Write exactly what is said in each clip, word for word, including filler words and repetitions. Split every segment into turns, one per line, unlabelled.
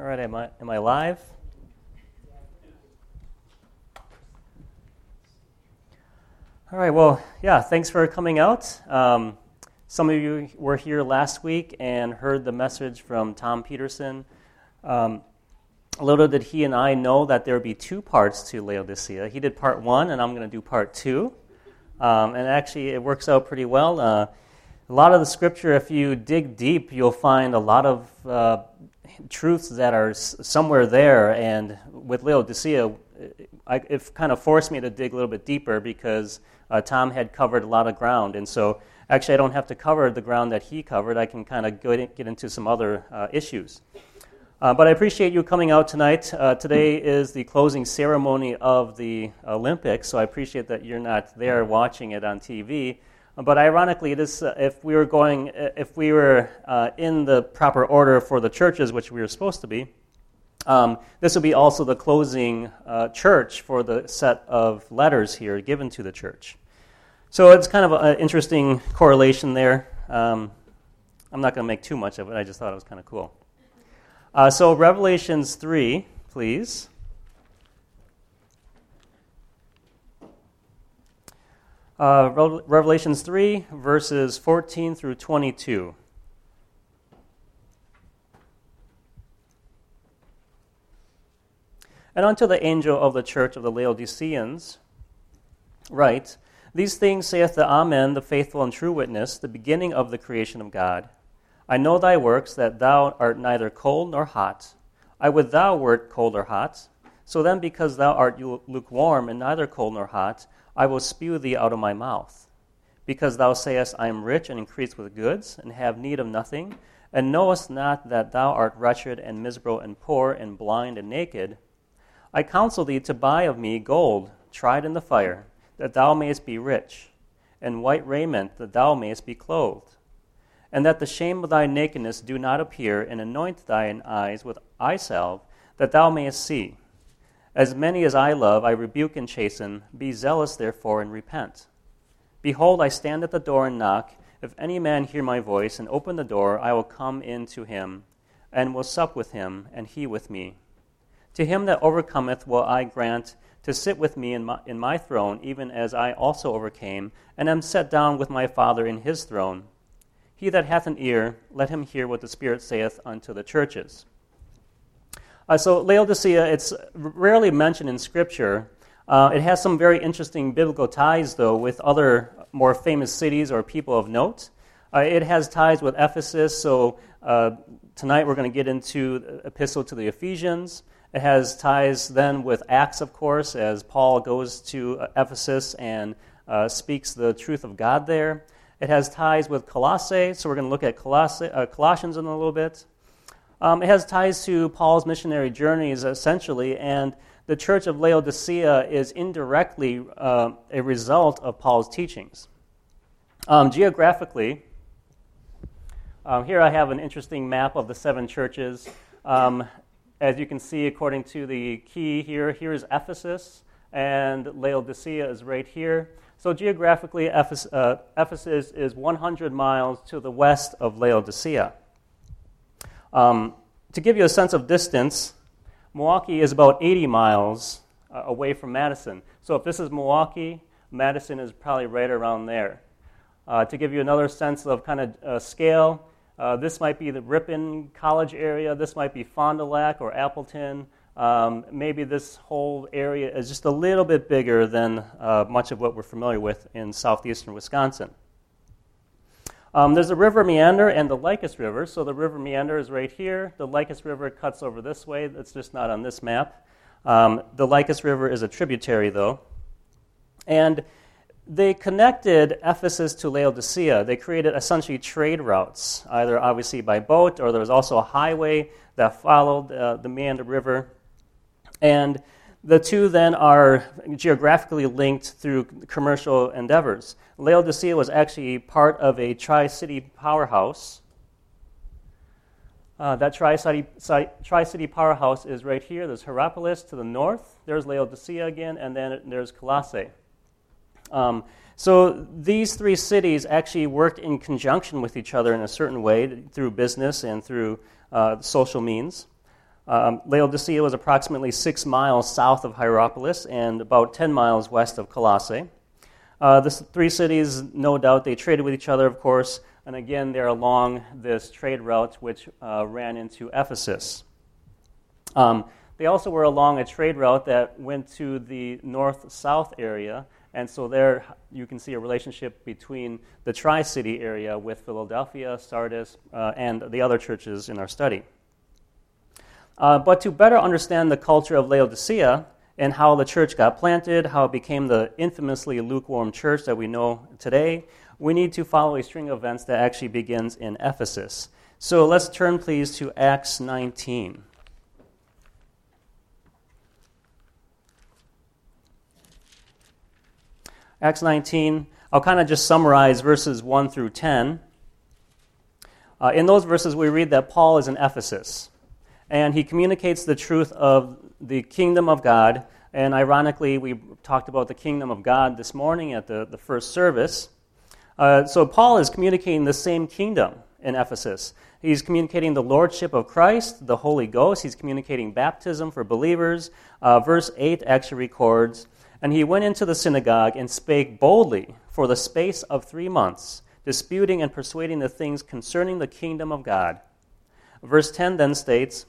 right, am I am I live? All right, well, yeah, thanks for coming out. Um, some of you were here last week and heard the message from Tom Peterson. Um, little did he and I know that there would be two parts to Laodicea. He did part one, and I'm going to do part two. Um, and actually, it works out pretty well. Uh, a lot of the scripture, if you dig deep, you'll find a lot of uh, truths that are s- somewhere there. And with Laodicea, I, it kind of forced me to dig a little bit deeper because uh, Tom had covered a lot of ground. And so actually, I don't have to cover the ground that he covered. I can kind of get into some other uh, issues. Uh, but I appreciate you coming out tonight. Uh, today is the closing ceremony of the Olympics, so I appreciate that you're not there watching it on T V. But ironically, this uh, if we were going, if we were uh, in the proper order for the churches, which we were supposed to be, um, this would be also the closing uh, church for the set of letters here given to the church. So it's kind of an interesting correlation there. Um, I'm not going to make too much of it. I just thought it was kind of cool. Uh, so Revelations three, please. Uh, Re- Revelations three, verses fourteen through twenty-two. And unto the angel of the church of the Laodiceans write, These things saith the Amen, the faithful and true witness, the beginning of the creation of God. I know thy works, that thou art neither cold nor hot. I would thou wert cold or hot. So then, because thou art lukewarm and neither cold nor hot, I will spew thee out of my mouth. Because thou sayest, I am rich and increase with goods, and have need of nothing, and knowest not that thou art wretched and miserable and poor and blind and naked, I counsel thee to buy of me gold tried in the fire, that thou mayest be rich, and white raiment, that thou mayest be clothed. And that the shame of thy nakedness do not appear, and anoint thine eyes with eye salve, that thou mayest see. As many as I love, I rebuke and chasten. Be zealous, therefore, and repent. Behold, I stand at the door and knock. If any man hear my voice, and open the door, I will come in to him, and will sup with him, and he with me. To him that overcometh will I grant to sit with me in my, in my throne, even as I also overcame, and am set down with my Father in his throne. He that hath an ear, let him hear what the Spirit saith unto the churches. Uh, so Laodicea, it's rarely mentioned in Scripture. Uh, it has some very interesting biblical ties, though, with other more famous cities or people of note. Uh, it has ties with Ephesus, so uh, tonight we're going to get into the epistle to the Ephesians. It has ties then with Acts, of course, as Paul goes to Ephesus and uh, speaks the truth of God there. It has ties with Colossae, so we're going to look at Colossae, uh, Colossians in a little bit. Um, it has ties to Paul's missionary journeys, essentially, and the church of Laodicea is indirectly uh, a result of Paul's teachings. Um, geographically, um, here I have an interesting map of the seven churches. Um, as you can see, according to the key here, here is Ephesus, and Laodicea is right here. So geographically, Ephesus, uh, Ephesus is one hundred miles to the west of Laodicea. Um, to give you a sense of distance, Milwaukee is about eighty miles uh, away from Madison. So if this is Milwaukee, Madison is probably right around there. Uh, to give you another sense of kind of uh, scale, uh, this might be the Ripon College area, this might be Fond du Lac or Appleton. Um, maybe this whole area is just a little bit bigger than uh, much of what we're familiar with in southeastern Wisconsin. Um, there's the River Meander and the Lycus River. So the River Meander is right here. The Lycus River cuts over this way. That's just not on this map. Um, the Lycus River is a tributary, though. And they connected Ephesus to Laodicea. They created essentially trade routes, either obviously by boat, or there was also a highway that followed uh, the Meander River. And the two then are geographically linked through commercial endeavors. Laodicea was actually part of a Tri-City powerhouse. Uh, that Tri-City, Tri-City powerhouse is right here. There's Hierapolis to the north. There's Laodicea again, and then there's Colossae. Um, so these three cities actually worked in conjunction with each other in a certain way through business and through uh, social means. Um, Laodicea was approximately six miles south of Hierapolis and about ten miles west of Colossae. Uh, the three cities, no doubt, they traded with each other, of course, and again, they're along this trade route which uh, ran into Ephesus. Um, they also were along a trade route that went to the north-south area, and so there you can see a relationship between the Tri-City area with Philadelphia, Sardis, uh, and the other churches in our study. Uh, but to better understand the culture of Laodicea and how the church got planted, how it became the infamously lukewarm church that we know today, we need to follow a string of events that actually begins in Ephesus. So let's turn, please, to Acts nineteen. Acts nineteen, I'll kind of just summarize verses one through ten. Uh, in those verses, we read that Paul is in Ephesus, and he communicates the truth of the kingdom of God. And ironically, we talked about the kingdom of God this morning at the, the first service. Uh, so Paul is communicating the same kingdom in Ephesus. He's communicating the lordship of Christ, the Holy Ghost. He's communicating baptism for believers. Uh, verse eight actually records, "And he went into the synagogue and spake boldly for the space of three months, disputing and persuading the things concerning the kingdom of God." Verse ten then states,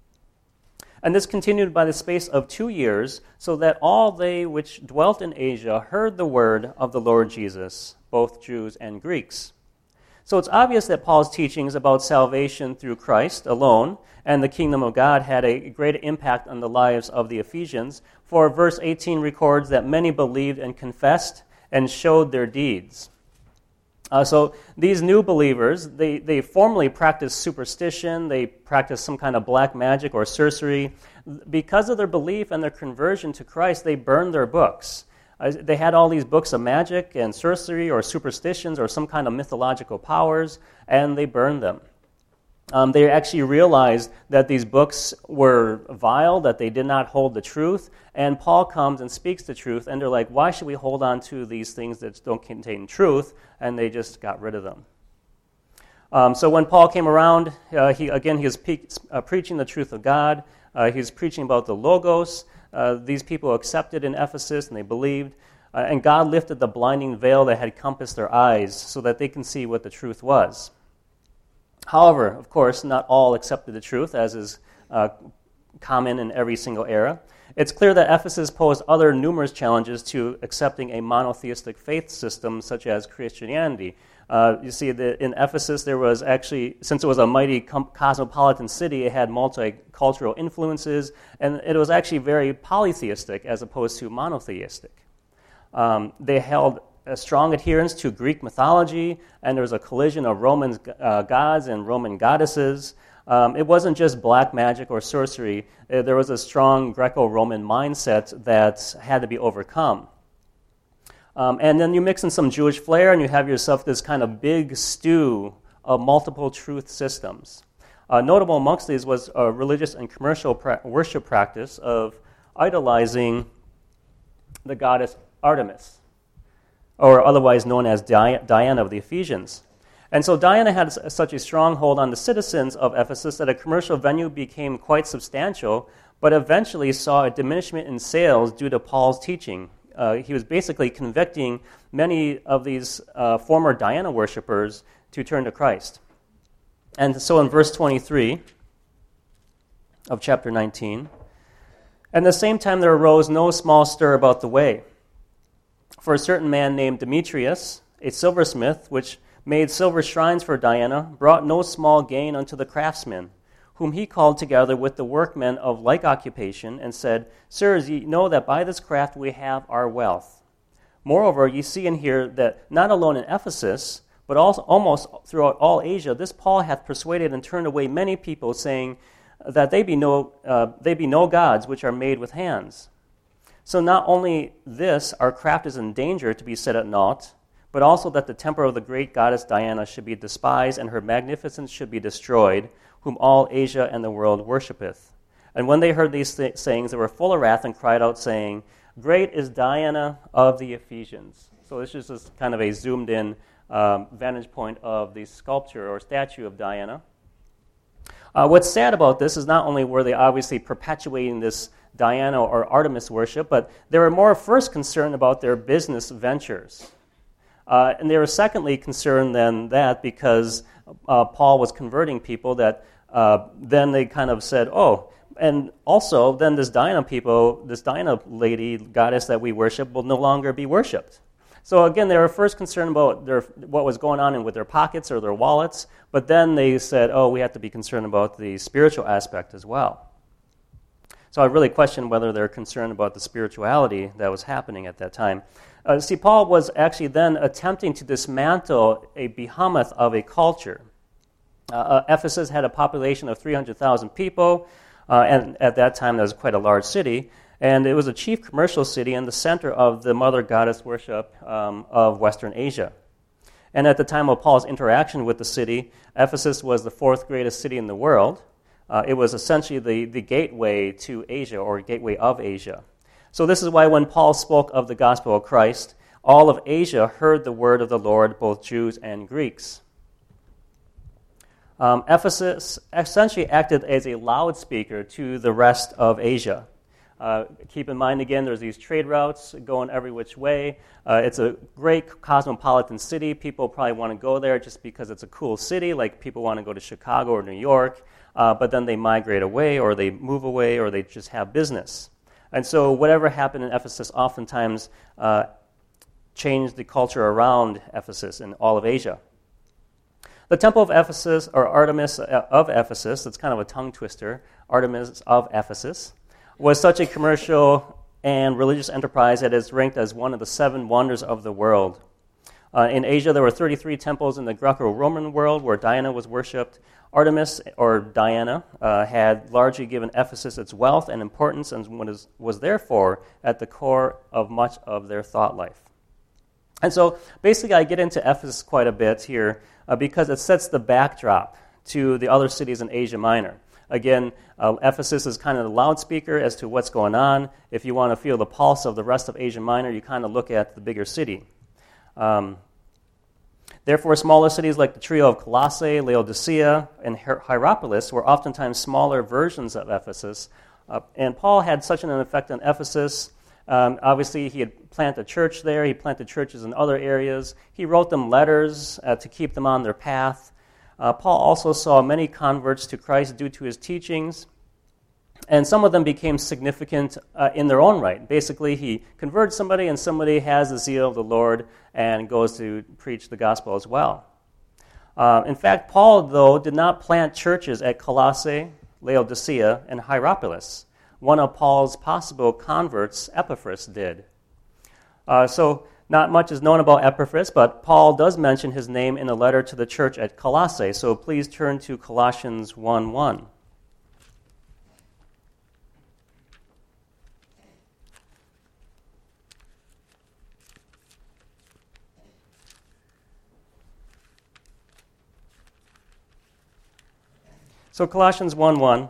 "And this continued by the space of two years, so that all they which dwelt in Asia heard the word of the Lord Jesus, both Jews and Greeks." So it's obvious that Paul's teachings about salvation through Christ alone and the kingdom of God had a great impact on the lives of the Ephesians, for verse eighteen records that many believed and confessed and showed their deeds. Uh, so these new believers, they, they formerly practiced superstition, they practiced some kind of black magic or sorcery. Because of their belief and their conversion to Christ, they burned their books. Uh, they had all these books of magic and sorcery or superstitions or some kind of mythological powers, and they burned them. Um, they actually realized that these books were vile, that they did not hold the truth, and Paul comes and speaks the truth, and they're like, why should we hold on to these things that don't contain truth? And they just got rid of them. Um, so when Paul came around, uh, he again, he was pe- uh, preaching the truth of God. Uh, he was preaching about the Logos. Uh, these people accepted in Ephesus, and they believed. Uh, and God lifted the blinding veil that had compassed their eyes so that they can see what the truth was. However, of course, not all accepted the truth, as is uh, common in every single era. It's clear that Ephesus posed other numerous challenges to accepting a monotheistic faith system such as Christianity. Uh, you see, that in Ephesus, there was actually, since it was a mighty com- cosmopolitan city, it had multicultural influences, and it was actually very polytheistic as opposed to monotheistic. Um, they held a strong adherence to Greek mythology, and there was a collision of Roman uh, gods and Roman goddesses. Um, it wasn't just black magic or sorcery. Uh, there was a strong Greco-Roman mindset that had to be overcome. Um, and then you mix in some Jewish flair, and you have yourself this kind of big stew of multiple truth systems. Uh, notable amongst these was a religious and commercial pra- worship practice of idolizing the goddess Artemis, or otherwise known as Diana of the Ephesians. And so Diana had such a stronghold on the citizens of Ephesus that a commercial venue became quite substantial, but eventually saw a diminishment in sales due to Paul's teaching. Uh, he was basically convicting many of these uh, former Diana worshipers to turn to Christ. And so in verse twenty-three of chapter nineteen, "At the same time there arose no small stir about the way. For a certain man named Demetrius, a silversmith, which made silver shrines for Diana, brought no small gain unto the craftsmen, whom he called together with the workmen of like occupation, and said, Sirs, ye know that by this craft we have our wealth. Moreover, ye see and hear that not alone in Ephesus, but also almost throughout all Asia, this Paul hath persuaded and turned away many people, saying that they be no uh, they be no gods which are made with hands. So not only this, our craft is in danger to be set at naught, but also that the temple of the great goddess Diana should be despised, and her magnificence should be destroyed, whom all Asia and the world worshipeth. And when they heard these th- sayings, they were full of wrath and cried out, saying, Great is Diana of the Ephesians. So this is just kind of a zoomed-in um, vantage point of the sculpture or statue of Diana. Uh, what's sad about this is not only were they obviously perpetuating this Diana or Artemis worship, but they were more first concerned about their business ventures. Uh, and they were secondly concerned than that because uh, Paul was converting people that uh, then they kind of said, oh, and also then this Diana people, this Diana lady, goddess that we worship, will no longer be worshipped. So again, they were first concerned about their, what was going on in, with their pockets or their wallets, but then they said, oh, we have to be concerned about the spiritual aspect as well. So I really question whether they're concerned about the spirituality that was happening at that time. Uh, see, Paul was actually then attempting to dismantle a behemoth of a culture. Uh, uh, Ephesus had a population of three hundred thousand people, uh, and at that time that was quite a large city, and it was a chief commercial city in the center of the mother goddess worship um, of Western Asia. And at the time of Paul's interaction with the city, Ephesus was the fourth greatest city in the world. Uh, it was essentially the, the gateway to Asia, or gateway of Asia. So this is why when Paul spoke of the gospel of Christ, all of Asia heard the word of the Lord, both Jews and Greeks. Um, Ephesus essentially acted as a loudspeaker to the rest of Asia. Uh, keep in mind, again, there's these trade routes going every which way. Uh, it's a great cosmopolitan city. People probably want to go there just because it's a cool city, like people want to go to Chicago or New York, uh, but then they migrate away, or they move away, or they just have business. And so whatever happened in Ephesus oftentimes uh, changed the culture around Ephesus and all of Asia. The Temple of Ephesus, or Artemis of Ephesus, that's kind of a tongue twister, Artemis of Ephesus, was such a commercial and religious enterprise that is ranked as one of the seven wonders of the world. Uh, in Asia, there were thirty-three temples in the Greco-Roman world where Diana was worshipped. Artemis, or Diana, uh, had largely given Ephesus its wealth and importance and was, was therefore at the core of much of their thought life. And so basically I get into Ephesus quite a bit here uh, because it sets the backdrop to the other cities in Asia Minor. Again, uh, Ephesus is kind of the loudspeaker as to what's going on. If you want to feel the pulse of the rest of Asia Minor, you kind of look at the bigger city. Um, Therefore, smaller cities like the trio of Colossae, Laodicea, and Hier- Hierapolis were oftentimes smaller versions of Ephesus. Uh, and Paul had such an effect on Ephesus. Um, obviously, he had planted a church there. He planted churches in other areas. He wrote them letters uh, to keep them on their path. Uh, Paul also saw many converts to Christ due to his teachings. And some of them became significant uh, in their own right. Basically, he converts somebody, and somebody has the zeal of the Lord and goes to preach the gospel as well. Uh, in fact, Paul, though, did not plant churches at Colossae, Laodicea, and Hierapolis. One of Paul's possible converts, Epaphras, did. Uh, so not much is known about Epaphras, but Paul does mention his name in a letter to the church at Colossae. So please turn to Colossians one one. So Colossians one one,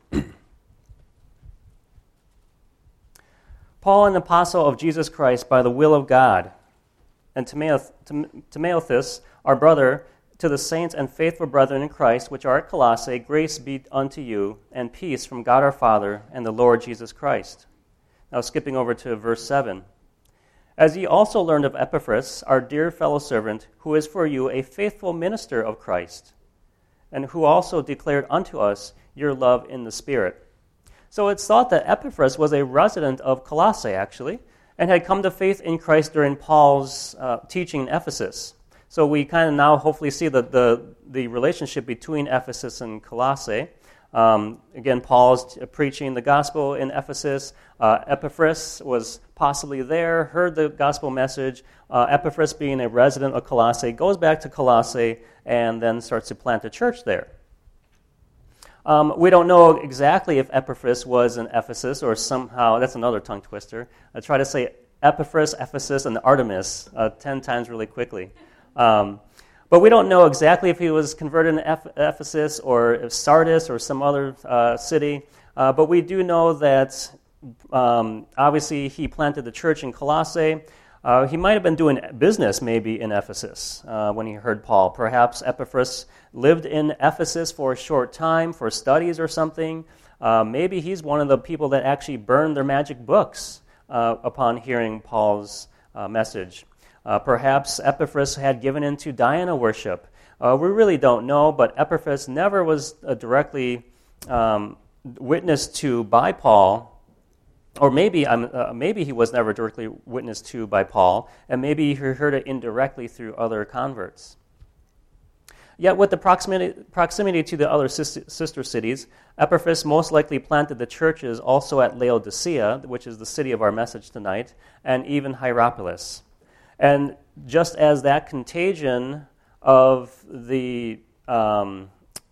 Paul, an apostle of Jesus Christ by the will of God, and Timotheus, our brother, to the saints and faithful brethren in Christ, which are at Colossae, grace be unto you, and peace from God our Father and the Lord Jesus Christ. Now skipping over to verse seven. As ye also learned of Epaphras, our dear fellow servant, who is for you a faithful minister of Christ, and who also declared unto us your love in the Spirit. So it's thought that Epaphras was a resident of Colossae, actually, and had come to faith in Christ during Paul's uh, teaching in Ephesus. So we kind of now hopefully see the, the, the relationship between Ephesus and Colossae. Um, again, Paul's preaching the gospel in Ephesus. Uh, Epaphras was possibly there, heard the gospel message. Uh, Epaphras, being a resident of Colossae, goes back to Colossae and then starts to plant a church there. Um, we don't know exactly if Epaphras was in Ephesus or somehow, that's another tongue twister. I try to say Epaphras, Ephesus, and Artemis uh, ten times really quickly. Um, but we don't know exactly if he was converted in Eph- Ephesus or if Sardis or some other uh, city. Uh, but we do know that um, obviously he planted the church in Colossae. Uh, he might have been doing business maybe in Ephesus uh, when he heard Paul. Perhaps Epaphras lived in Ephesus for a short time for studies or something. Uh, maybe he's one of the people that actually burned their magic books uh, upon hearing Paul's uh, message. Uh, perhaps Epaphras had given into Diana worship. Uh, we really don't know, but Epaphras never was uh, directly um, witnessed to by Paul, or maybe um, uh, maybe he was never directly witnessed to by Paul, and maybe he heard it indirectly through other converts. Yet with the proximity, proximity to the other sister cities, Epaphras most likely planted the churches also at Laodicea, which is the city of our message tonight, and even Hierapolis. And just as that contagion of the um,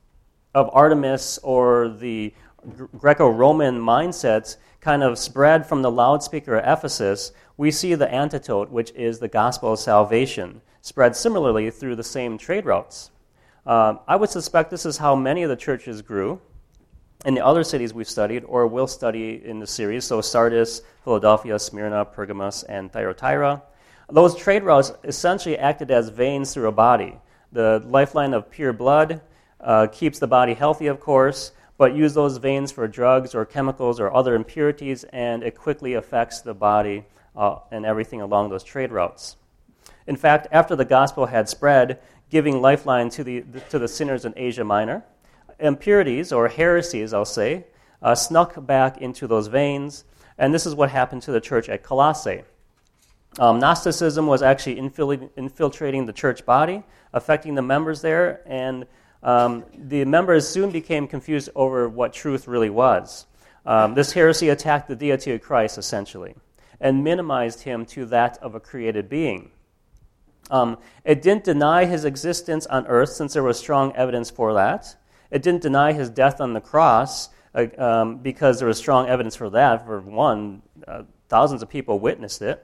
of Artemis or the Greco-Roman mindsets kind of spread from the loudspeaker of Ephesus, we see the antidote, which is the gospel of salvation, spread similarly through the same trade routes. Uh, I would suspect this is how many of the churches grew in the other cities we've studied or will study in the series, so Sardis, Philadelphia, Smyrna, Pergamos, and Thyatira. Those trade routes essentially acted as veins through a body. The lifeline of pure blood uh, keeps the body healthy, of course, but use those veins for drugs or chemicals or other impurities, and it quickly affects the body uh, and everything along those trade routes. In fact, after the gospel had spread, giving lifeline to the to the sinners in Asia Minor, impurities, or heresies, I'll say, uh, snuck back into those veins, and this is what happened to the church at Colossae. Um, Gnosticism was actually infil- infiltrating the church body, affecting the members there, and um, the members soon became confused over what truth really was. Um, this heresy attacked the deity of Christ, essentially, and minimized him to that of a created being. Um, it didn't deny his existence on earth, since there was strong evidence for that. It didn't deny his death on the cross, uh, um, because there was strong evidence for that. For one, uh, thousands of people witnessed it.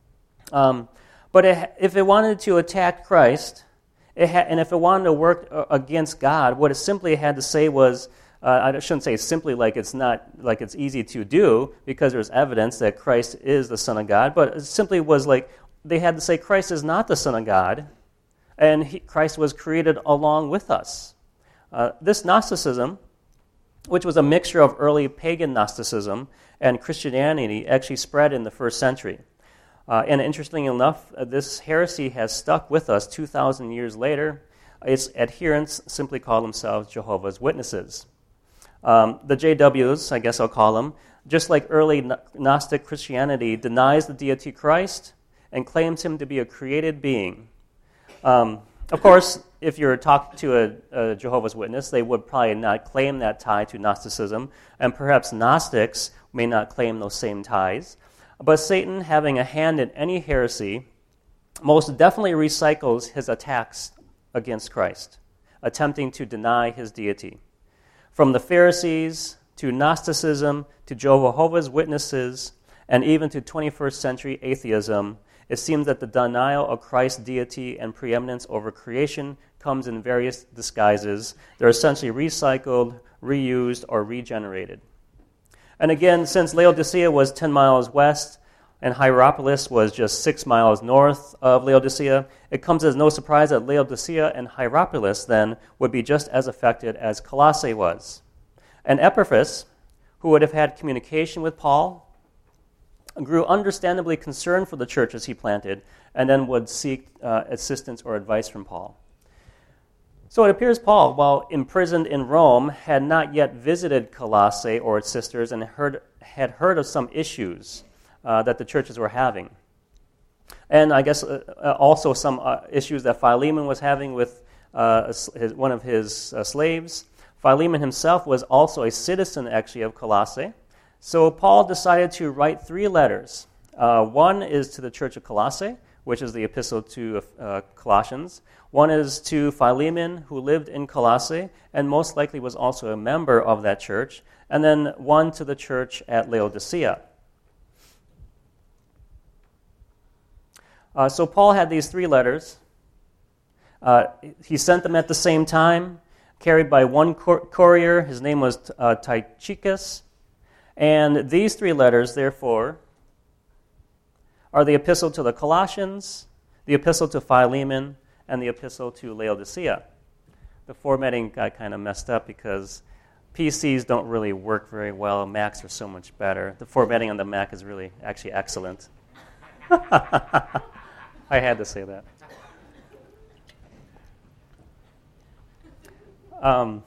Um, but it, if it wanted to attack Christ, it ha- and if it wanted to work uh, against God, what it simply had to say was, uh, I shouldn't say simply like it's not like it's easy to do, because there's evidence that Christ is the Son of God, but it simply was like, they had to say Christ is not the Son of God, and he, Christ was created along with us. Uh, this Gnosticism, which was a mixture of early pagan Gnosticism and Christianity, actually spread in the first century. Uh, and interestingly enough, uh, this heresy has stuck with us two thousand years later. Its adherents simply call themselves Jehovah's Witnesses. Um, the J Ws, I guess I'll call them, just like early Gnostic Christianity, denies the deity Christ and claims him to be a created being. Um, of course, if you're talking to a, a Jehovah's Witness, they would probably not claim that tie to Gnosticism, and perhaps Gnostics may not claim those same ties. But Satan, having a hand in any heresy, most definitely recycles his attacks against Christ, attempting to deny his deity. From the Pharisees to Gnosticism to Jehovah's Witnesses and even to twenty-first century atheism, it seems that the denial of Christ's deity and preeminence over creation comes in various disguises. They're essentially recycled, reused, or regenerated. And again, since Laodicea was ten miles west and Hierapolis was just six miles north of Laodicea, it comes as no surprise that Laodicea and Hierapolis then would be just as affected as Colossae was. And Epaphras, who would have had communication with Paul, grew understandably concerned for the churches he planted, and then would seek uh, assistance or advice from Paul. So it appears Paul, while imprisoned in Rome, had not yet visited Colossae or its sisters and heard, had heard of some issues uh, that the churches were having. And I guess uh, also some uh, issues that Philemon was having with uh, his, one of his uh, slaves. Philemon himself was also a citizen, actually, of Colossae. So Paul decided to write three letters. Uh, one is to the church of Colossae, which is the epistle to uh, Colossians. One is to Philemon, who lived in Colossae, and most likely was also a member of that church. And then one to the church at Laodicea. Uh, so Paul had these three letters. Uh, he sent them at the same time, carried by one cour- courier. His name was uh, Tychicus. And these three letters, therefore, are the epistle to the Colossians, the epistle to Philemon, and the epistle to Laodicea. The formatting got kind of messed up because P Cs don't really work very well. Macs are so much better. The formatting on the Mac is really actually excellent. I had to say that. Um,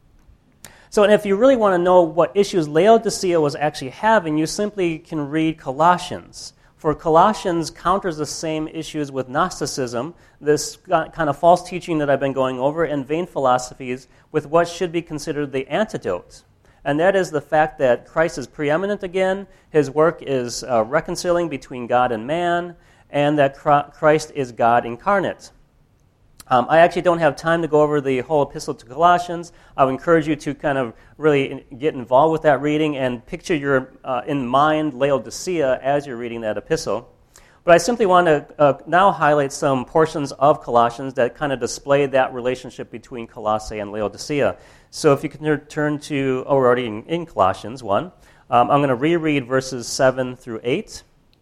so and if you really want to know what issues Laodicea was actually having, you simply can read Colossians. For Colossians counters the same issues with Gnosticism, this kind of false teaching that I've been going over, and vain philosophies with what should be considered the antidote. And that is the fact that Christ is preeminent again, his work is uh, reconciling between God and man, and that Christ is God incarnate. Um, I actually don't have time to go over the whole epistle to Colossians. I would encourage you to kind of really get involved with that reading and picture your uh, in mind Laodicea as you're reading that epistle. But I simply want to uh, now highlight some portions of Colossians that kind of display that relationship between Colossae and Laodicea. So if you can turn to, oh, we're already in, in Colossians one. Um, I'm going to reread verses seven through eight.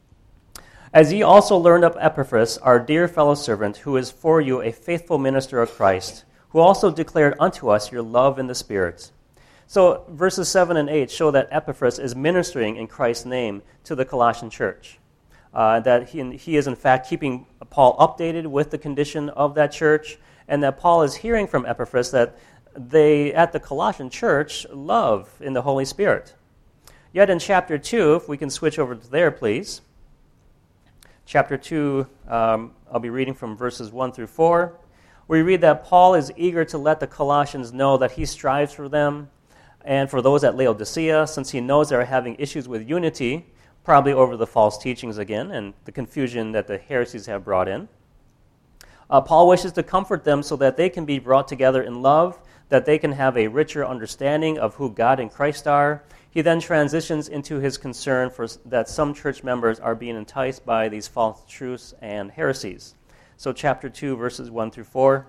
As ye also learned of Epaphras, our dear fellow servant, who is for you a faithful minister of Christ, who also declared unto us your love in the Spirit. So verses seven and eight show that Epaphras is ministering in Christ's name to the Colossian church. Uh, that he, he is in fact keeping Paul updated with the condition of that church, and that Paul is hearing from Epaphras that they, at the Colossian church, love in the Holy Spirit. Yet in chapter two, if we can switch over to there, please. Chapter two, um, I'll be reading from verses one through four. We read that Paul is eager to let the Colossians know that he strives for them and for those at Laodicea, since he knows they're having issues with unity, probably over the false teachings again and the confusion that the heresies have brought in. Uh, Paul wishes to comfort them so that they can be brought together in love, that they can have a richer understanding of who God and Christ are. He then transitions into his concern for that some church members are being enticed by these false truths and heresies. So chapter two, verses one through four.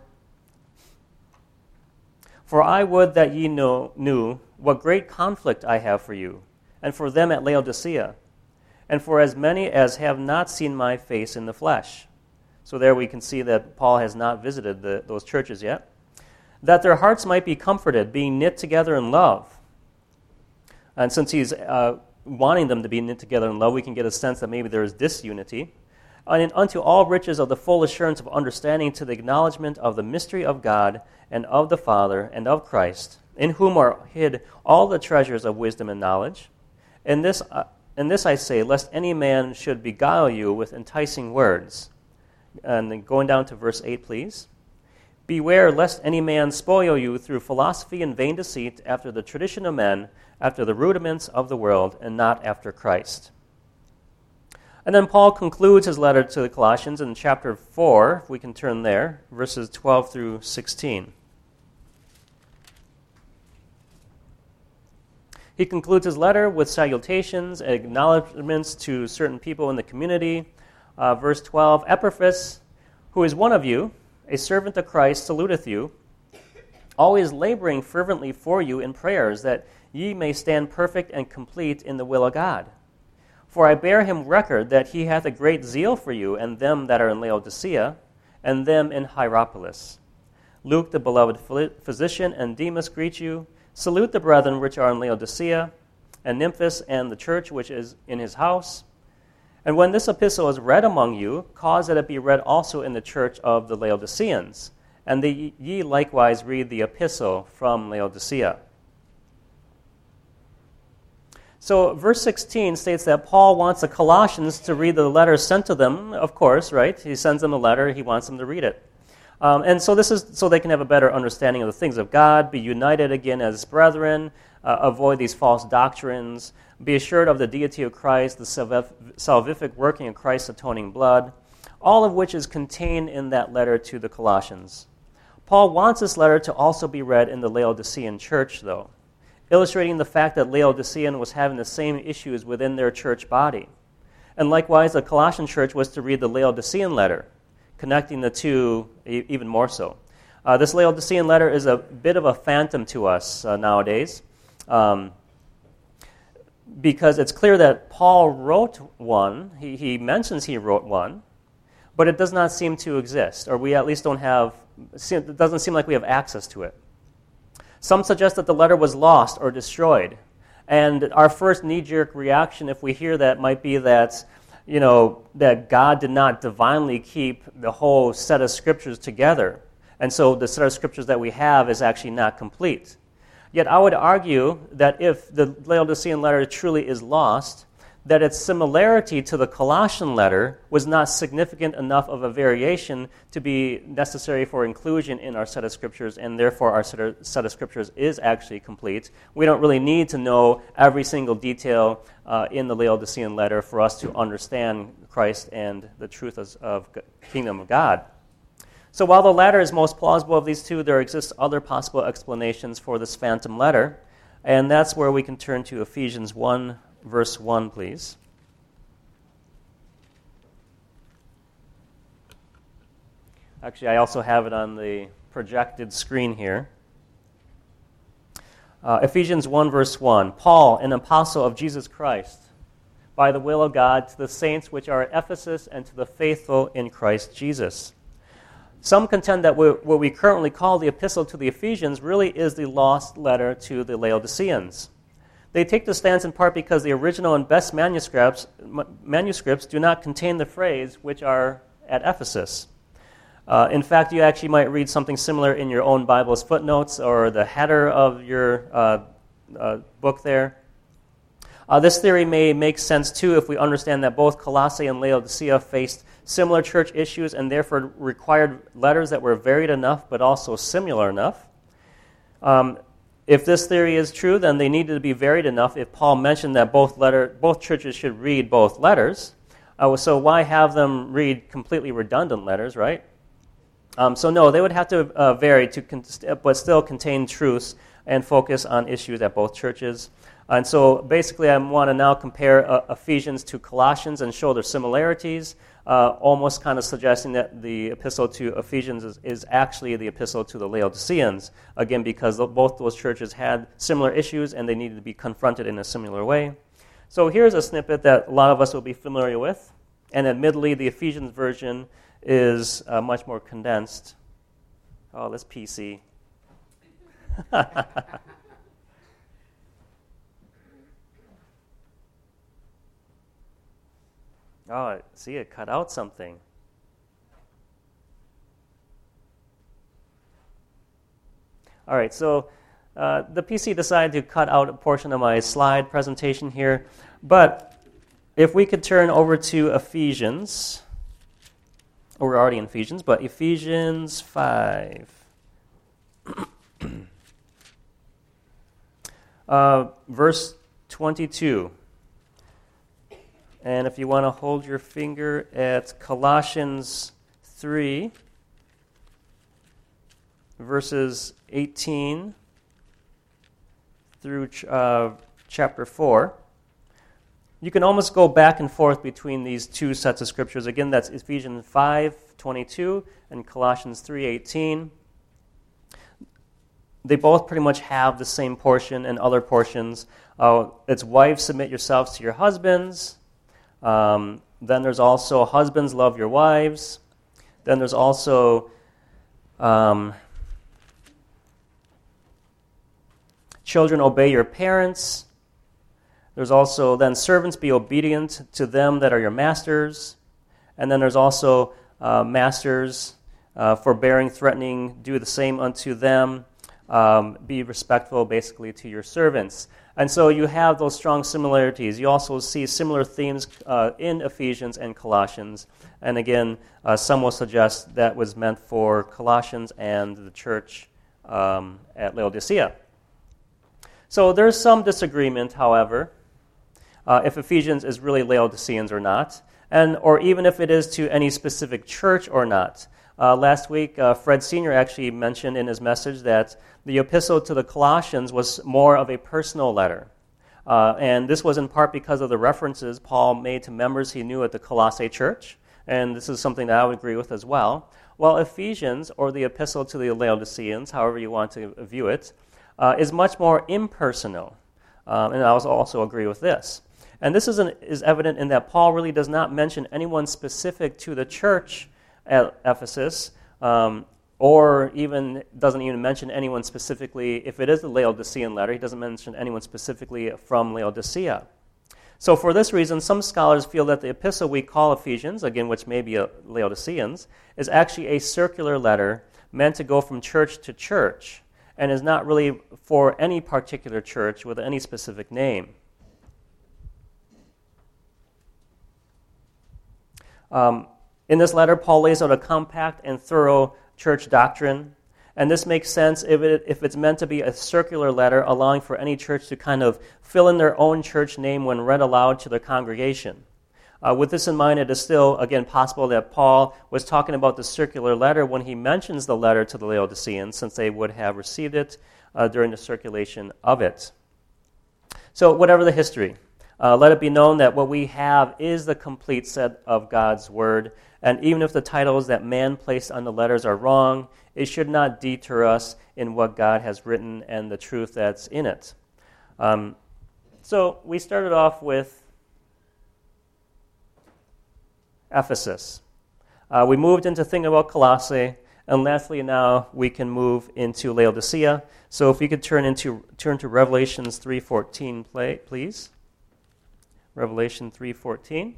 For I would that ye know, knew what great conflict I have for you, and for them at Laodicea, and for as many as have not seen my face in the flesh. So there we can see that Paul has not visited the, those churches yet. That their hearts might be comforted, being knit together in love. And since he's uh, wanting them to be knit together in love, we can get a sense that maybe there is disunity. And unto all riches of the full assurance of understanding, to the acknowledgement of the mystery of God and of the Father and of Christ, in whom are hid all the treasures of wisdom and knowledge. And this, uh, and this I say, lest any man should beguile you with enticing words. And then going down to verse eight, please. Beware lest any man spoil you through philosophy and vain deceit, after the tradition of men, after the rudiments of the world, and not after Christ. And then Paul concludes his letter to the Colossians in chapter four, if we can turn there, verses twelve through sixteen. He concludes his letter with salutations and acknowledgments to certain people in the community. Uh, verse twelve, Epaphras, who is one of you, a servant of Christ, saluteth you, always laboring fervently for you in prayers, that ye may stand perfect and complete in the will of God. For I bear him record that he hath a great zeal for you, and them that are in Laodicea, and them in Hierapolis. Luke, the beloved physician, and Demas greet you. Salute the brethren which are in Laodicea, and Nymphas, and the church which is in his house. And when this epistle is read among you, cause that it be read also in the church of the Laodiceans, and that ye likewise read the epistle from Laodicea. So verse sixteen states that Paul wants the Colossians to read the letter sent to them, of course, right? He sends them a letter, he wants them to read it. Um, and so this is so they can have a better understanding of the things of God, be united again as brethren, uh, avoid these false doctrines, be assured of the deity of Christ, the salvific, salvific working of Christ's atoning blood, all of which is contained in that letter to the Colossians. Paul wants this letter to also be read in the Laodicean church, though, illustrating the fact that Laodicean was having the same issues within their church body. And likewise, the Colossian church was to read the Laodicean letter, connecting the two even more so. Uh, this Laodicean letter is a bit of a phantom to us uh, nowadays. Um, because it's clear that Paul wrote one. He, he mentions he wrote one, but it does not seem to exist, or we at least don't have, it doesn't seem like we have access to it. Some suggest that the letter was lost or destroyed. And our first knee-jerk reaction, if we hear that, might be that, you know, that God did not divinely keep the whole set of scriptures together. And so the set of scriptures that we have is actually not complete. Yet I would argue that if the Laodicean letter truly is lost, that its similarity to the Colossian letter was not significant enough of a variation to be necessary for inclusion in our set of scriptures, and therefore our set of, set of scriptures is actually complete. We don't really need to know every single detail uh, in the Laodicean letter for us to understand Christ and the truth of, of kingdom of God. So while the latter is most plausible of these two, there exist other possible explanations for this phantom letter, and that's where we can turn to Ephesians one, verse one, please. Actually, I also have it on the projected screen here. Uh, Ephesians one, verse one. Paul, an apostle of Jesus Christ, by the will of God, to the saints which are at Ephesus and to the faithful in Christ Jesus. Some contend that what we currently call the epistle to the Ephesians really is the lost letter to the Laodiceans. They take the stance in part because the original and best manuscripts manuscripts do not contain the phrase which are at Ephesus. Uh, in fact, you actually might read something similar in your own Bible's footnotes or the header of your uh, uh, book there. Uh, this theory may make sense too if we understand that both Colossae and Laodicea faced similar church issues and therefore required letters that were varied enough but also similar enough. Um, If this theory is true, then they needed to be varied enough if Paul mentioned that both letter, both churches should read both letters. Uh, so why have them read completely redundant letters, right? Um, so no, they would have to uh, vary, to con- but still contain truths and focus on issues at both churches. And so basically I want to now compare uh, Ephesians to Colossians and show their similarities, uh, almost kind of suggesting that the epistle to Ephesians is, is actually the epistle to the Laodiceans, again, because both those churches had similar issues and they needed to be confronted in a similar way. So here's a snippet that a lot of us will be familiar with, and admittedly the Ephesians version is uh, much more condensed. Oh, this P C. Oh, see, it cut out something. All right, so uh, the P C decided to cut out a portion of my slide presentation here, but if we could turn over to Ephesians, or we're already in Ephesians, but Ephesians five. uh, verse twenty-two. And if you want to hold your finger at Colossians three, verses eighteen through uh, chapter four, you can almost go back and forth between these two sets of scriptures. Again, that's Ephesians five twenty-two and Colossians three eighteen. They both pretty much have the same portion and other portions. Uh, it's wives, submit yourselves to your husbands. Um, then there's also husbands, love your wives. Then there's also um, children, obey your parents. There's also then servants, be obedient to them that are your masters. And then there's also uh, masters, uh, forbearing, threatening, do the same unto them. Um, be respectful, basically, to your servants. And so you have those strong similarities. You also see similar themes uh, in Ephesians and Colossians. And again, uh, some will suggest that was meant for Colossians and the church um, at Laodicea. So there's some disagreement, however, uh, if Ephesians is really Laodiceans or not, and or even if it is to any specific church or not. Uh, last week, uh, Fred Senior actually mentioned in his message that the epistle to the Colossians was more of a personal letter. Uh, and this was in part because of the references Paul made to members he knew at the Colossae church. And this is something that I would agree with as well. While Ephesians, or the epistle to the Laodiceans, however you want to view it, uh, is much more impersonal. Um, and I also, also agree with this. And this is, an, is evident in that Paul really does not mention anyone specific to the church at Ephesus, um, or even doesn't even mention anyone specifically. If it is a Laodicean letter, he doesn't mention anyone specifically from Laodicea. So for this reason, some scholars feel that the epistle we call Ephesians, again, which may be a Laodiceans, is actually a circular letter meant to go from church to church, and is not really for any particular church with any specific name. Um, in this letter, Paul lays out a compact and thorough church doctrine, and this makes sense if, it, if it's meant to be a circular letter, allowing for any church to kind of fill in their own church name when read aloud to their congregation. Uh, with this in mind, it is still, again, possible that Paul was talking about the circular letter when he mentions the letter to the Laodiceans, since they would have received it uh, during the circulation of it. So, whatever the history, uh, let it be known that what we have is the complete set of God's Word, and even if the titles that man placed on the letters are wrong, it should not deter us in what God has written and the truth that's in it. Um, so, we started off with Ephesus. Uh, we moved into thinking about Colossae, and lastly now we can move into Laodicea. So if you could turn into turn to Revelations three fourteen, play, please. Revelation three fourteen.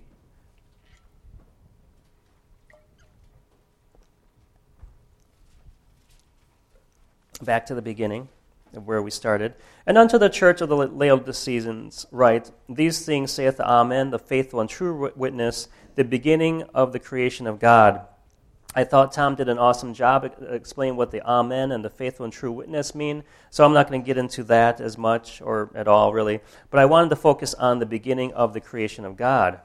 Back to the beginning of where we started. And unto the church of the Laodiceans write, These things saith the Amen, the faithful and true witness, the beginning of the creation of God. I thought Tom did an awesome job explaining what the Amen and the faithful and true witness mean, so I'm not going to get into that as much or at all, really. But I wanted to focus on the beginning of the creation of God.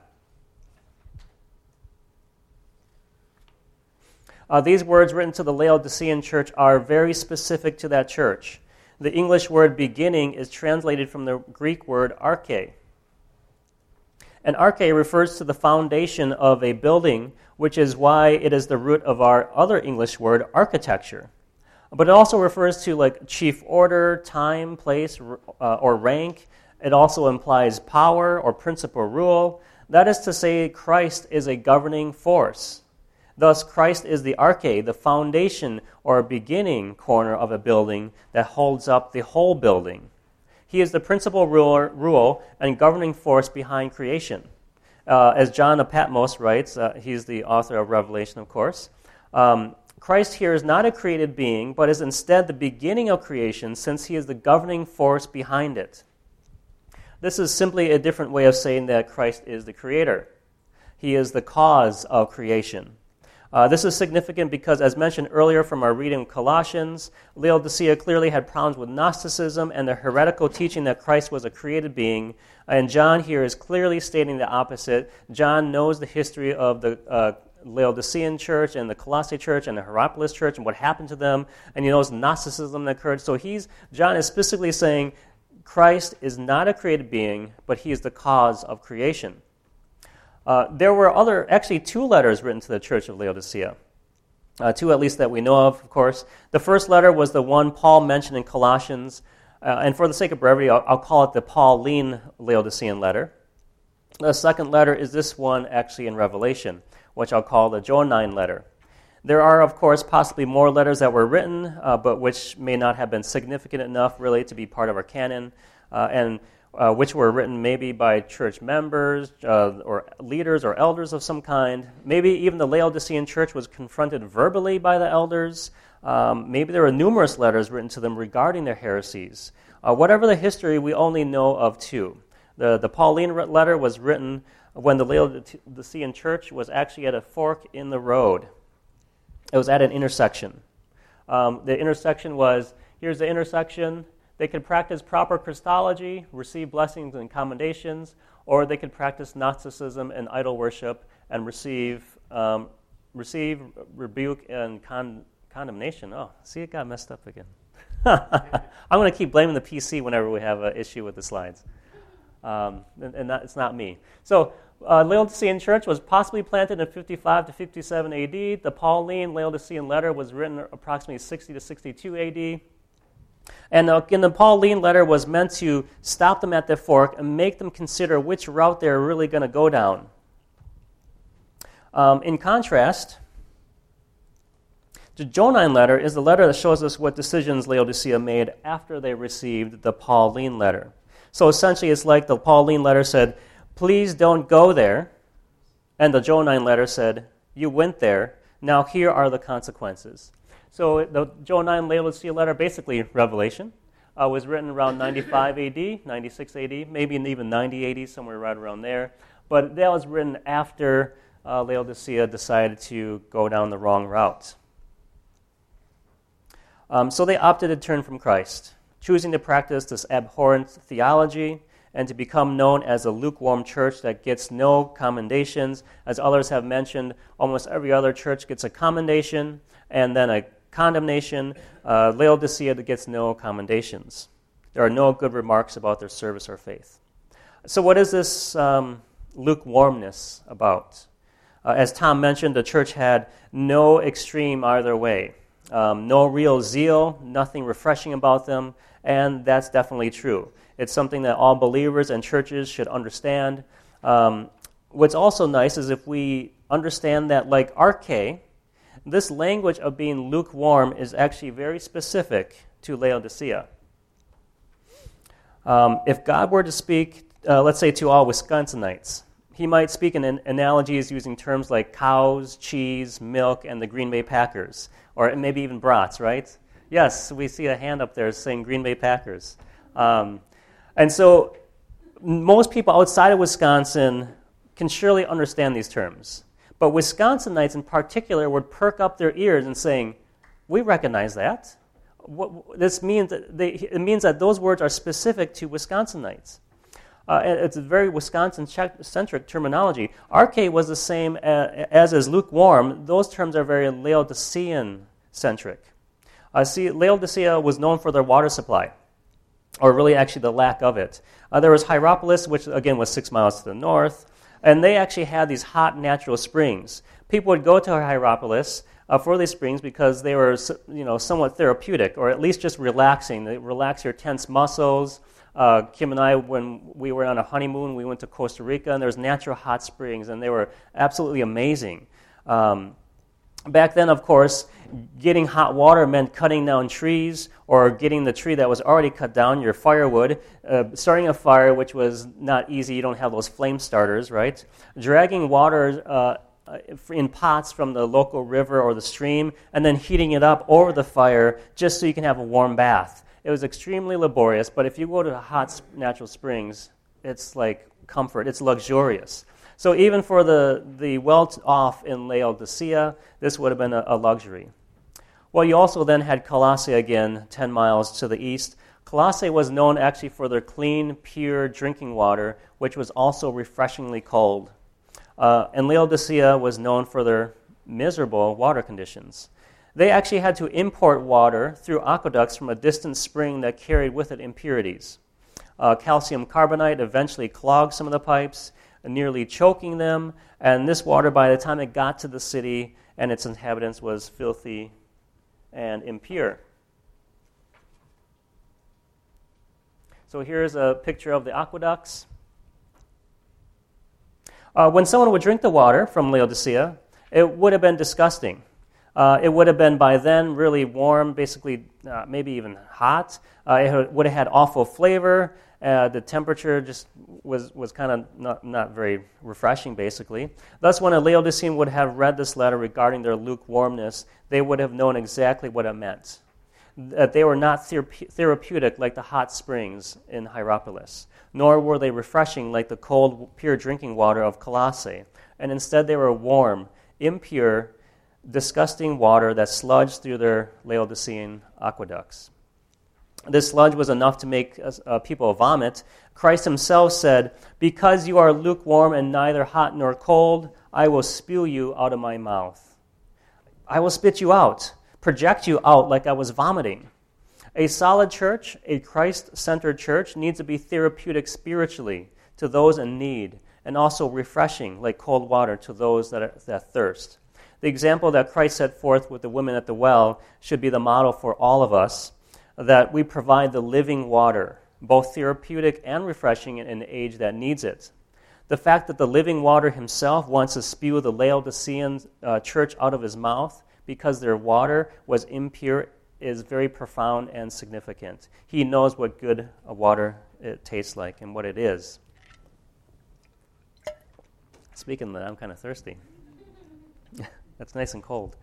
Uh, these words written to the Laodicean church are very specific to that church. The English word beginning is translated from the Greek word arche. And arche refers to the foundation of a building, which is why it is the root of our other English word, architecture. But it also refers to like chief order, time, place, uh, or rank. It also implies power or principal rule. That is to say, Christ is a governing force. Thus, Christ is the arche, the foundation or beginning corner of a building that holds up the whole building. He is the principal ruler, rule and governing force behind creation. Uh, as John of Patmos writes, uh, he's the author of Revelation, of course, um, Christ here is not a created being, but is instead the beginning of creation, since he is the governing force behind it. This is simply a different way of saying that Christ is the creator. He is the cause of creation. Uh, this is significant because, as mentioned earlier from our reading of Colossians, Laodicea clearly had problems with Gnosticism and the heretical teaching that Christ was a created being, and John here is clearly stating the opposite. John knows the history of the uh, Laodicean church and the Colossae church and the Hierapolis church and what happened to them, and he knows Gnosticism that occurred. So he's John is specifically saying Christ is not a created being, but he is the cause of creation. Uh, there were other, actually two letters written to the church of Laodicea. Uh, two at least that we know of, of course. The first letter was the one Paul mentioned in Colossians, uh, and for the sake of brevity, I'll, I'll call it the Pauline Laodicean letter. The second letter is this one actually in Revelation, which I'll call the Johannine letter. There are, of course, possibly more letters that were written, uh, but which may not have been significant enough, really, to be part of our canon, uh, and Uh, which were written maybe by church members uh, or leaders or elders of some kind. Maybe even the Laodicean church was confronted verbally by the elders. Um, maybe there were numerous letters written to them regarding their heresies. Uh, whatever the history, we only know of two. The, the Pauline letter was written when the Laodicean church was actually at a fork in the road. It was at an intersection. Um, the intersection was, here's the intersection. They could practice proper Christology, receive blessings and commendations, or they could practice Gnosticism and idol worship and receive um, receive rebuke and con- condemnation. Oh, see, it got messed up again. I'm going to keep blaming the P C whenever we have an issue with the slides. Um, and and that, it's not me. So uh, Laodicean church was possibly planted in fifty-five to fifty-seven A D. The Pauline Laodicean letter was written approximately sixty to sixty-two A D. And again, the Pauline letter was meant to stop them at the fork and make them consider which route they're really going to go down. Um, in contrast, the Johannine letter is the letter that shows us what decisions Laodicea made after they received the Pauline letter. So essentially, it's like the Pauline letter said, please don't go there. And the Johannine letter said, you went there. Now here are the consequences. So the Johannine Laodicea letter, basically Revelation, uh, was written around ninety-five A D, ninety-six A D, maybe even ninety A D, somewhere right around there. But that was written after uh, Laodicea decided to go down the wrong route. Um, so they opted to turn from Christ, choosing to practice this abhorrent theology and to become known as a lukewarm church that gets no commendations. As others have mentioned, almost every other church gets a commendation and then a condemnation. Uh, Laodicea gets no commendations. There are no good remarks about their service or faith. So what is this um, lukewarmness about? Uh, as Tom mentioned, the church had no extreme either way. Um, no real zeal, nothing refreshing about them, and that's definitely true. It's something that all believers and churches should understand. Um, what's also nice is if we understand that, like arche, this language of being lukewarm is actually very specific to Laodicea. Um, if God were to speak, uh, let's say to all Wisconsinites, he might speak in an analogies using terms like cows, cheese, milk, and the Green Bay Packers, or maybe even brats, right? Yes, we see a hand up there saying Green Bay Packers. Um, and so most people outside of Wisconsin can surely understand these terms. But Wisconsinites in particular would perk up their ears and saying, we recognize that. What, this means that they, it means that those words are specific to Wisconsinites. Uh, it's a very Wisconsin-centric terminology. Arche was the same as, as is lukewarm. Those terms are very Laodicean-centric. Uh, see, Laodicea was known for their water supply, or really actually the lack of it. Uh, there was Hierapolis, which again was six miles to the north, and they actually had these hot natural springs. People would go to Hierapolis uh, for these springs because they were, you know, somewhat therapeutic, or at least just relaxing. They relax your tense muscles. Uh, Kim and I, when we were on a honeymoon, we went to Costa Rica, and there's natural hot springs, and they were absolutely amazing. Um, back then, of course, getting hot water meant cutting down trees or getting the tree that was already cut down, your firewood, uh, starting a fire, which was not easy. You don't have those flame starters, right? Dragging water uh, in pots from the local river or the stream, and then heating it up over the fire just so you can have a warm bath. It was extremely laborious, but if you go to hot natural springs, it's like comfort. It's luxurious. So even for the, the well-off in Laodicea, this would have been a, a luxury. Well, you also then had Colossae again, ten miles to the east. Colossae was known actually for their clean, pure drinking water, which was also refreshingly cold. Uh, and Laodicea was known for their miserable water conditions. They actually had to import water through aqueducts from a distant spring that carried with it impurities. Uh, calcium carbonate eventually clogged some of the pipes, nearly choking them, and this water, by the time it got to the city and its inhabitants, was filthy and impure. So here's a picture of the aqueducts. Uh, when someone would drink the water from Laodicea, it would have been disgusting. Uh, it would have been by then really warm, basically uh, maybe even hot. Uh, it would have had awful flavor. Uh, the temperature just was, was kind of not, not very refreshing, basically. Thus, when a Laodicean would have read this letter regarding their lukewarmness, they would have known exactly what it meant. That they were not therape- therapeutic like the hot springs in Hierapolis, nor were they refreshing like the cold, pure drinking water of Colossae. And instead, they were warm, impure, disgusting water that sludged through their Laodicean aqueducts. This sludge was enough to make uh, people vomit. Christ himself said, "Because you are lukewarm and neither hot nor cold, I will spew you out of my mouth. I will spit you out, project you out like I was vomiting." A solid church, a Christ-centered church, needs to be therapeutic spiritually to those in need, and also refreshing like cold water to those that, are, that thirst. The example that Christ set forth with the women at the well should be the model for all of us. that we provide the living water, both therapeutic and refreshing in an age that needs it. The fact that the living water himself wants to spew the Laodicean uh, church out of his mouth because their water was impure is very profound and significant. He knows what good water it tastes like and what it is. Speaking of that, I'm kind of thirsty. That's nice and cold.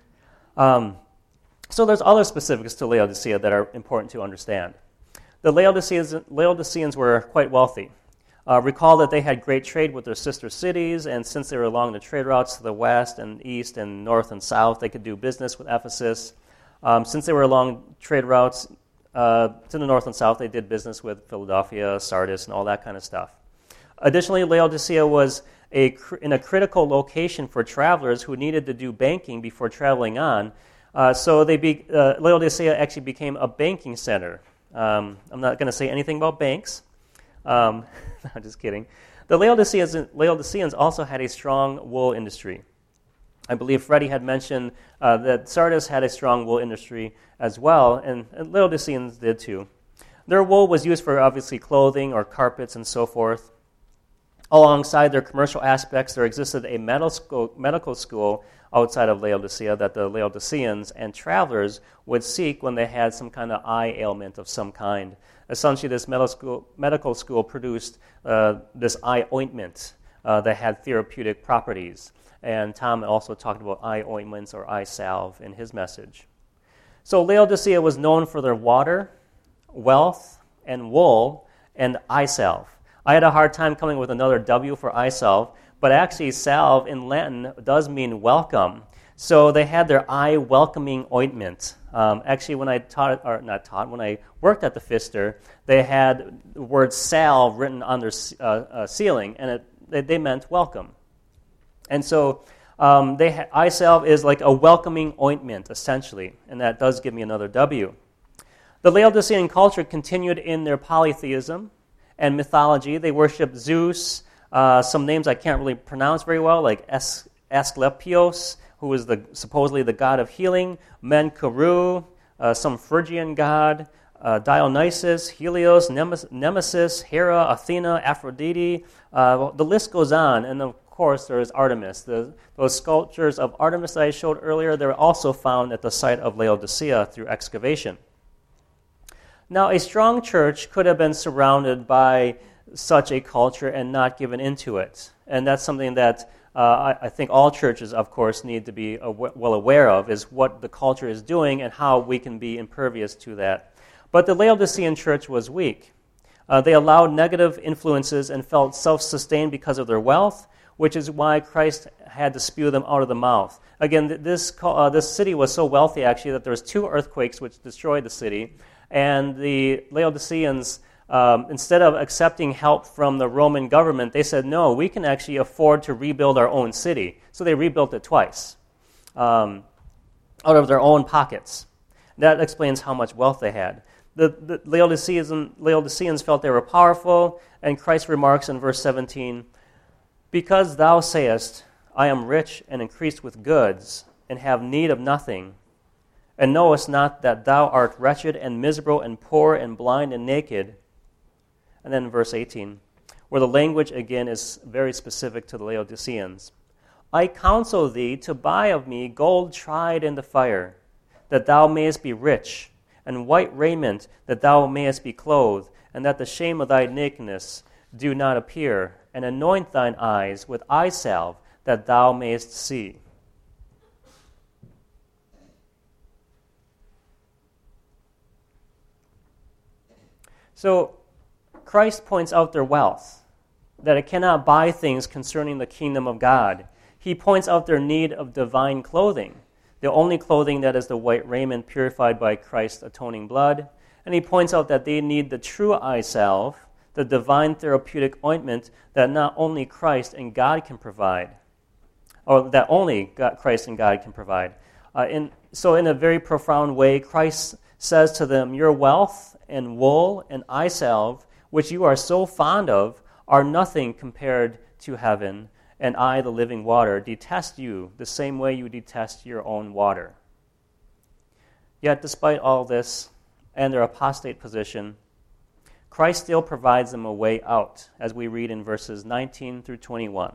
Um, so there's other specifics to Laodicea that are important to understand. The Laodiceans, Laodiceans were quite wealthy. Uh, recall that they had great trade with their sister cities, and since they were along the trade routes to the west and east and north and south, they could do business with Ephesus. Um, since they were along trade routes uh, to the north and south, they did business with Philadelphia, Sardis, and all that kind of stuff. Additionally, Laodicea was a cr- in a critical location for travelers who needed to do banking before traveling on. Uh, so they be, uh, Laodicea actually became a banking center. Um, I'm not going to say anything about banks. Um, I'm just kidding. The Laodiceans, Laodiceans also had a strong wool industry. I believe Freddie had mentioned uh, that Sardis had a strong wool industry as well, and, and Laodiceans did too. Their wool was used for obviously clothing or carpets and so forth. Alongside their commercial aspects, there existed a medical school, medical school outside of Laodicea that the Laodiceans and travelers would seek when they had some kind of eye ailment of some kind. Essentially, this medical school, medical school produced uh, this eye ointment uh, that had therapeutic properties. And Tom also talked about eye ointments or eye salve in his message. So Laodicea was known for their water, wealth, and wool, and eye salve. I had a hard time coming with another W for eye salve, but actually salve in Latin does mean welcome. So they had their eye welcoming ointment. Um, actually, when I taught, or not taught, when I worked at the Pfister, they had the word salve written on their uh, uh, ceiling, and it, they, they meant welcome. And so um, they ha- eye salve is like a welcoming ointment, essentially, and that does give me another W. The Laodicean culture continued in their polytheism and mythology. They worshipped Zeus, uh, some names I can't really pronounce very well, like es- Asclepios, who was the, supposedly the god of healing, Menkaru, uh, some Phrygian god, uh, Dionysus, Helios, Nemes- Nemesis, Hera, Athena, Aphrodite. Uh, the list goes on, and of course there is Artemis. The, those sculptures of Artemis that I showed earlier, they were also found at the site of Laodicea through excavation. Now, a strong church could have been surrounded by such a culture and not given into it. And that's something that uh, I, I think all churches, of course, need to be aw- well aware of, is what the culture is doing and how we can be impervious to that. But the Laodicean church was weak. Uh, they allowed negative influences and felt self-sustained because of their wealth, which is why Christ had to spew them out of the mouth. Again, this, uh, this city was so wealthy, actually, that there was two earthquakes which destroyed the city. And the Laodiceans, um, instead of accepting help from the Roman government, they said, no, we can actually afford to rebuild our own city. So they rebuilt it twice um, out of their own pockets. That explains how much wealth they had. The, the Laodiceans, Laodiceans felt they were powerful, and Christ remarks in verse seventeen, because thou sayest, I am rich and increased with goods, and have need of nothing, and knowest not that thou art wretched and miserable and poor and blind and naked. And then verse eighteen, where the language again is very specific to the Laodiceans. I counsel thee to buy of me gold tried in the fire, that thou mayest be rich, and white raiment, that thou mayest be clothed, and that the shame of thy nakedness do not appear, and anoint thine eyes with eye salve, that thou mayest see. So Christ points out their wealth, that it cannot buy things concerning the kingdom of God. He points out their need of divine clothing, the only clothing that is the white raiment purified by Christ's atoning blood. And he points out that they need the true eye salve, the divine therapeutic ointment that not only Christ and God can provide, or that only God, Christ and God can provide. Uh, in, so in a very profound way, Christ says to them, your wealth and wool and eye salve, which you are so fond of, are nothing compared to heaven, and I, the living water, detest you the same way you detest your own water. Yet despite all this, and their apostate position, Christ still provides them a way out, as we read in verses nineteen through twenty-one.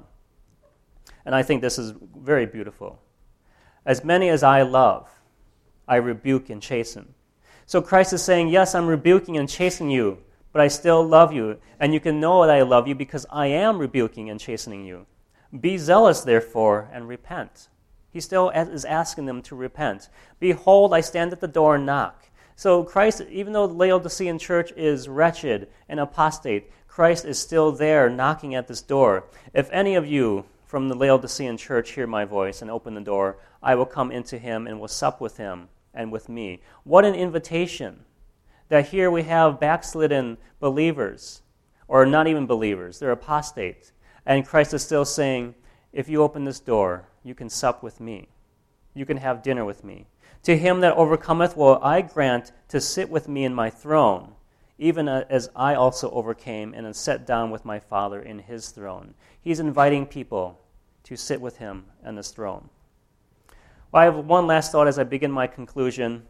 And I think this is very beautiful. As many as I love, I rebuke and chasten. So Christ is saying, yes, I'm rebuking and chastening you, but I still love you. And you can know that I love you because I am rebuking and chastening you. Be zealous, therefore, and repent. He still is asking them to repent. Behold, I stand at the door and knock. So Christ, even though the Laodicean church is wretched and apostate, Christ is still there knocking at this door. If any of you from the Laodicean church hear my voice and open the door, I will come into him and will sup with him and with me. What an invitation that here we have backslidden believers, or not even believers, they're apostate. And Christ is still saying, if you open this door, you can sup with me. You can have dinner with me. To him that overcometh will I grant to sit with me in my throne, even as I also overcame and am set down with my Father in his throne. He's inviting people to sit with him on this throne. Well, I have one last thought as I begin my conclusion,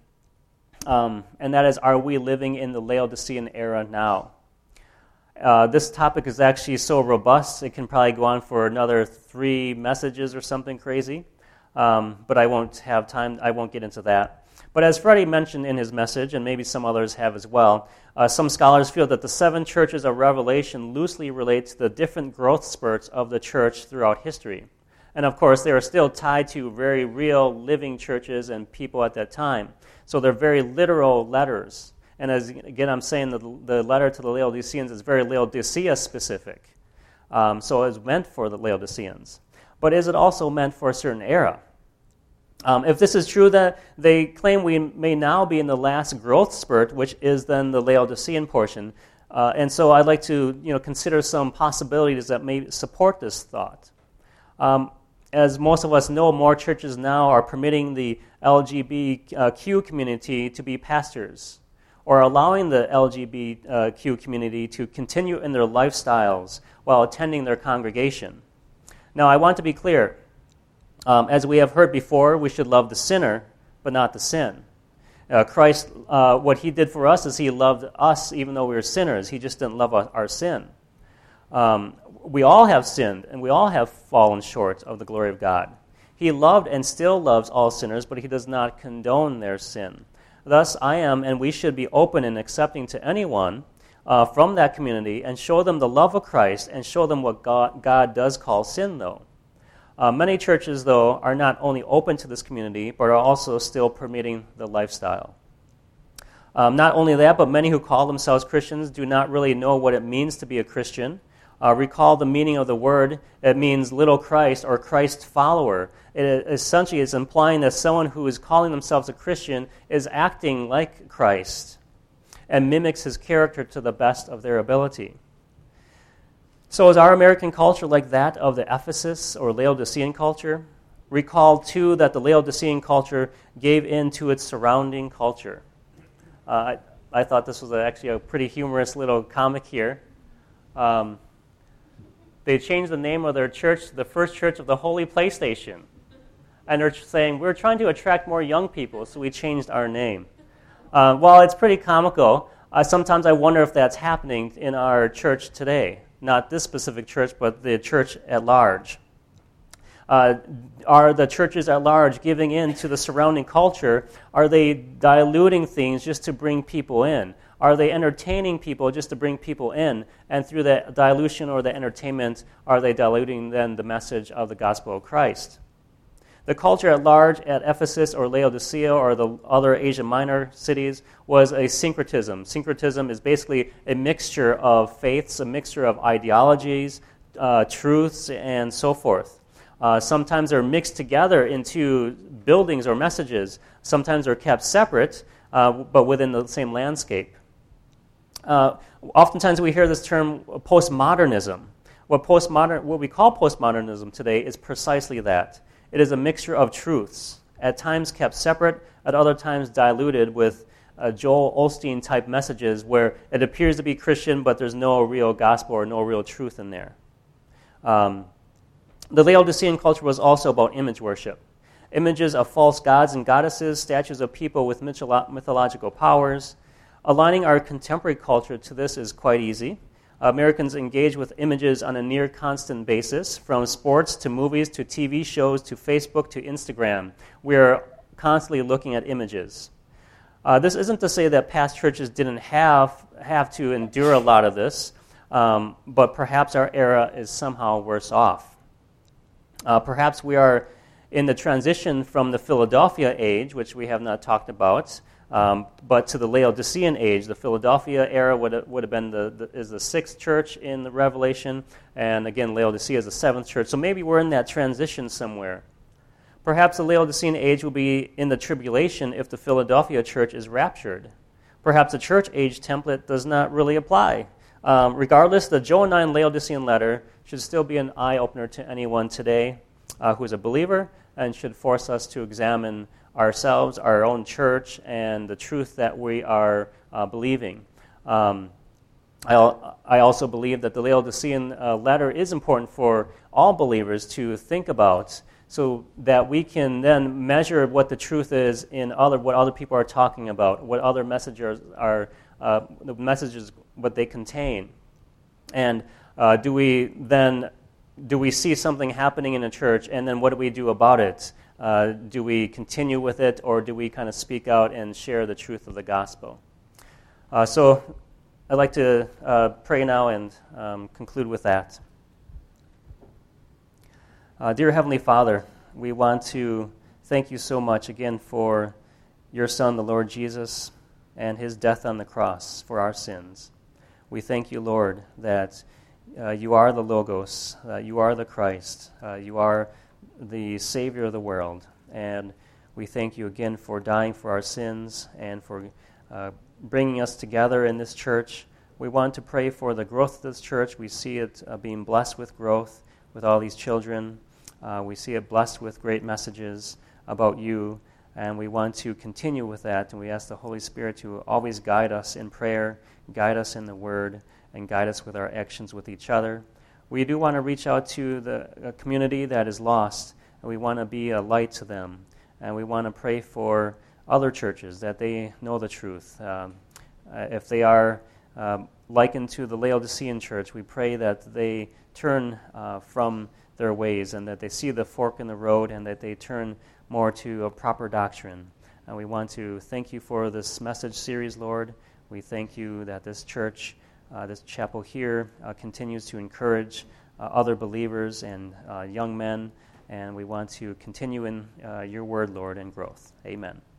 um, and that is, are we living in the Laodicean era now? Uh, this topic is actually so robust, it can probably go on for another three messages or something crazy. Um, but I won't have time, I won't get into that. But as Freddie mentioned in his message, and maybe some others have as well, uh, some scholars feel that the seven churches of Revelation loosely relate to the different growth spurts of the church throughout history. And of course, they are still tied to very real living churches and people at that time. So they're very literal letters. And as again, I'm saying that the letter to the Laodiceans is very Laodicea specific. Um, so it's meant for the Laodiceans. But is it also meant for a certain era? Um, if this is true, that they claim we may now be in the last growth spurt, which is then the Laodicean portion. Uh, and so I'd like to you know, consider some possibilities that may support this thought. Um, as most of us know, more churches now are permitting the L G B T Q community to be pastors, or allowing the L G B T Q community to continue in their lifestyles while attending their congregation. Now, I want to be clear. Um, as we have heard before, we should love the sinner, but not the sin. Uh, Christ, uh, what he did for us is he loved us even though we were sinners. He just didn't love our, our sin. Um, we all have sinned, and we all have fallen short of the glory of God. He loved and still loves all sinners, but he does not condone their sin. Thus, I am, and we should be open and accepting to anyone Uh, from that community and show them the love of Christ and show them what God, God does call sin, though. Uh, many churches, though, are not only open to this community, but are also still permitting the lifestyle. Um, not only that, but many who call themselves Christians do not really know what it means to be a Christian. Uh, recall the meaning of the word. It means little Christ or Christ follower. It essentially is implying that someone who is calling themselves a Christian is acting like Christ and mimics his character to the best of their ability. So is our American culture like that of the Ephesus or Laodicean culture? Recall, too, that the Laodicean culture gave in to its surrounding culture. Uh, I, I thought this was actually a pretty humorous little comic here. Um, they changed the name of their church to the First Church of the Holy PlayStation. And they're saying, we're trying to attract more young people, so we changed our name. Uh, while it's pretty comical, uh, sometimes I wonder if that's happening in our church today. Not this specific church, but the church at large. Uh, are the churches at large giving in to the surrounding culture? Are they diluting things just to bring people in? Are they entertaining people just to bring people in? And through the dilution or the entertainment, are they diluting then the message of the gospel of Christ? The culture at large at Ephesus or Laodicea or the other Asia Minor cities was a syncretism. Syncretism is basically a mixture of faiths, a mixture of ideologies, uh, truths, and so forth. Uh, sometimes they're mixed together into buildings or messages. Sometimes they're kept separate, uh, but within the same landscape. Uh, oftentimes we hear this term postmodernism. What postmodern, what we call postmodernism today is precisely that. It is a mixture of truths, at times kept separate, at other times diluted with uh, Joel Osteen-type messages where it appears to be Christian, but there's no real gospel or no real truth in there. Um, the Laodicean culture was also about image worship. Images of false gods and goddesses, statues of people with mytholo- mythological powers. Aligning our contemporary culture to this is quite easy. Americans engage with images on a near constant basis, from sports to movies to T V shows to Facebook to Instagram. We're constantly looking at images. Uh, this isn't to say that past churches didn't have, have to endure a lot of this, um, but perhaps our era is somehow worse off. Uh, perhaps we are in the transition from the Philadelphia age, which we have not talked about, Um, but to the Laodicean age. The Philadelphia era would have, would have been the, the is the sixth church in the Revelation, and again, Laodicea is the seventh church. So maybe we're in that transition somewhere. Perhaps the Laodicean age will be in the tribulation if the Philadelphia church is raptured. Perhaps the church age template does not really apply. Um, regardless, the Johannine Laodicean letter should still be an eye-opener to anyone today uh, who is a believer, and should force us to examine ourselves, our own church, and the truth that we are uh, believing. Um, I, I also believe that the Laodicean uh, letter is important for all believers to think about, so that we can then measure what the truth is in other what other people are talking about, what other messages are, uh, the messages, what they contain, and uh, do we then do we see something happening in a church, and then what do we do about it? Uh, do we continue with it, or do we kind of speak out and share the truth of the gospel? Uh, so I'd like to uh, pray now and um, conclude with that. Uh, dear Heavenly Father, we want to thank you so much again for your Son, the Lord Jesus, and his death on the cross for our sins. We thank you, Lord, that uh, you are the Logos, uh, you are the Christ, uh, you are the Savior of the world, and we thank you again for dying for our sins and for uh, bringing us together in this church. We want to pray for the growth of this church. We see it uh, being blessed with growth with all these children. Uh, we see it blessed with great messages about you, and we want to continue with that, and we ask the Holy Spirit to always guide us in prayer, guide us in the Word, and guide us with our actions with each other. We do want to reach out to the community that is lost, and we want to be a light to them. And we want to pray for other churches that they know the truth. Um, uh, if they are um, likened to the Laodicean church, we pray that they turn uh, from their ways, and that they see the fork in the road, and that they turn more to a proper doctrine. And we want to thank you for this message series, Lord. We thank you that this church Uh, this chapel here uh, continues to encourage uh, other believers and uh, young men, and we want to continue in uh, your word, Lord, and growth. Amen.